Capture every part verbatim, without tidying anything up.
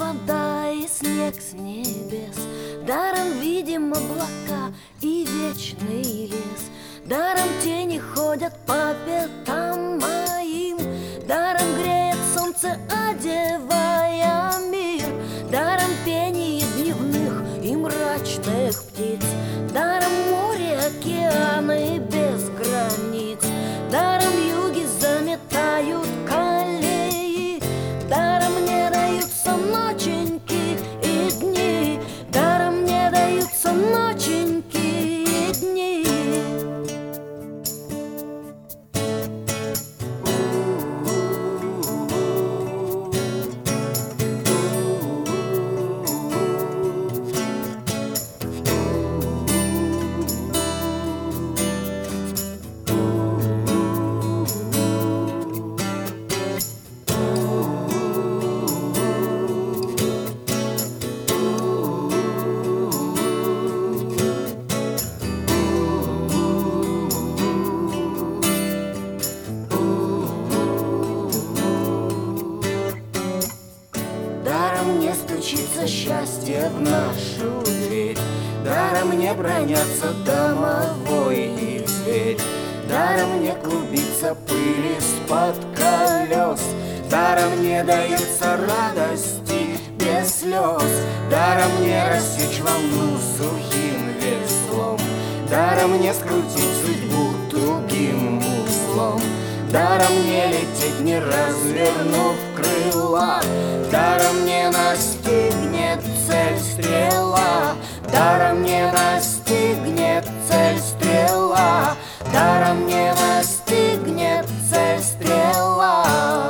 вода и снег с небес, даром видим облака и вечный лес, даром тени ходят по пятам моим, даром греет солнце, одевая мир, даром пение дневных и мрачных птиц, даром море, океаны без границ, даром юги заметают колеи, даром не даются ноченьки и дни, даром не даются ноченьки и дни. Даром не стучится счастье в нашу дверь, даром не бронятся домовой и зверь, даром не клубится пыль из-под колес, даром не дается радости без слез, даром не рассечь волну сухим веслом, даром не скрутить судьбу тугим узлом, даром не лететь, не развернув крыла, даром не настигнет цель стрела, даром не настигнет цель стрела, даром не настигнет цель стрела.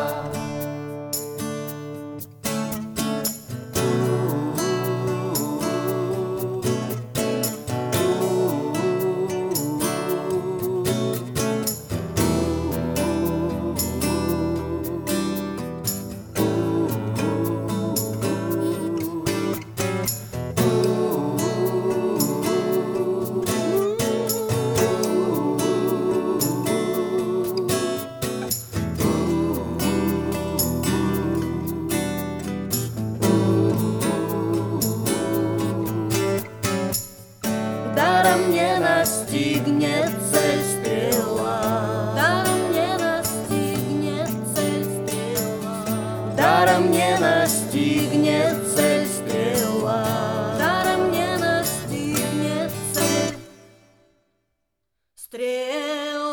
Даром не настигнет цель стрела, даром не настигнет цель стрела, даром не настигнет цель стрела, даром не настигнет цель стрела.